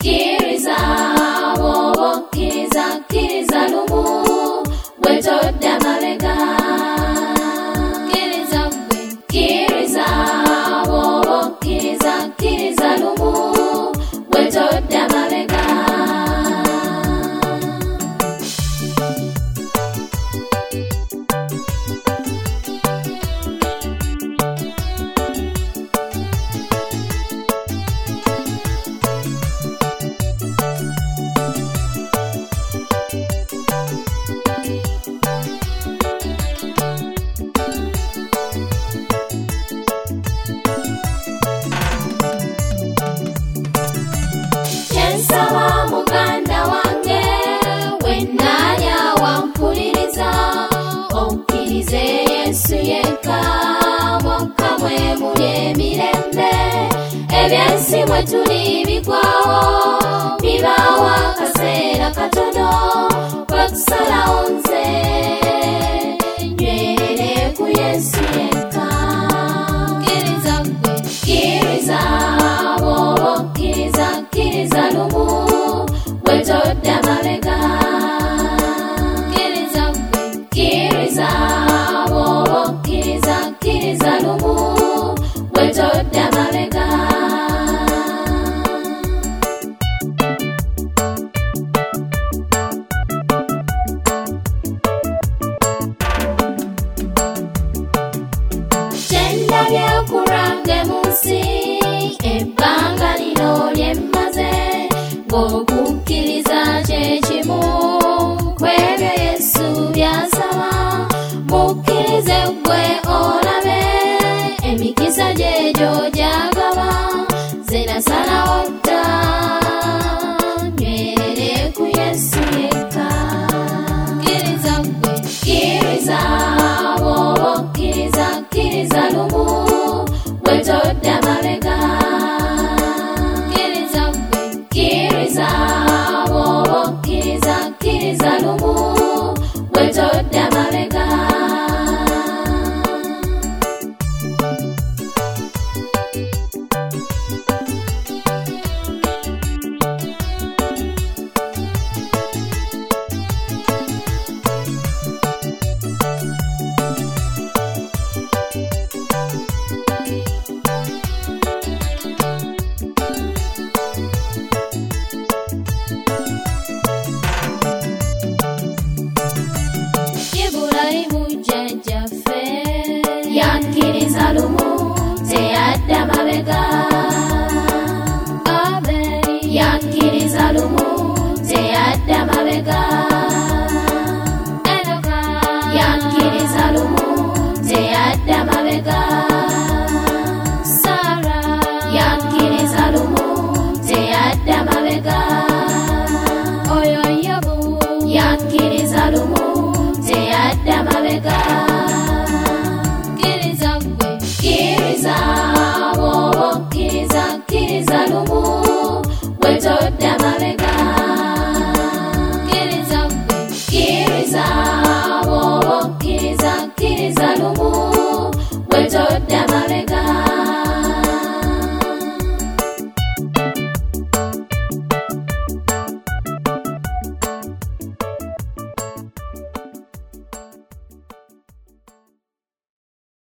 Kkiriza bw'oba okkiriza kkiriza lumu wetodda mabega. Kkiriza ggwe kkiriza bw'oba okkiriza kkiriza lumu wetodda mabega. Nsaba muganda wange wennaalya wampuliriza okkirize Yesu yekka mwokka mwe muli emirembe. Ebyensi mwe tuli bigwawo bibaawo akaseera katono kwekusalawo nze nywerere ku Yesu yekka. Kkiriza ggwe kkiriza bw'oba okkiriza kkiriza lumu wetodda mabega. Kkiriza ggwe kkiriza bw'oba okkiriza kkiriza lumu wetodda mabega. Kyendabye okulwange mu nsi ebbanga lino lye mmaze ng'okukkiriza kye kimu kw'ebyo Yesu by'asaba. Mukkirize ggwe olabe emikisa gye gy'agaba. Nze nasalawo dda nywerere ku Yesu yekka. Kkiriza ggwe kkiriza bw'oba okkiriza kkiriza lumu wetodda mabega. Kkiriza ggwe kkiriza bw'oba okkiriza kkiriza lumu wetodda mabega. Ibulayimu jjajjaffe yakkiriza lumu teyadda mabega. Aberi yakkiriza lumu teyadda mabega. Enoka yakkiriza lumu teyadda mabega. Sara yakkiriza lumu teyadda mabega. Oyo Yobu yakkiriza lumu teyadda mabega. Kkiriza ggwe kkiriza bw'oba okkiriza kkiriza lumu wetodda mabega. Kkiriza ggwe kkiriza bw'oba okkiriza kkiriza lumu wetodda mabega.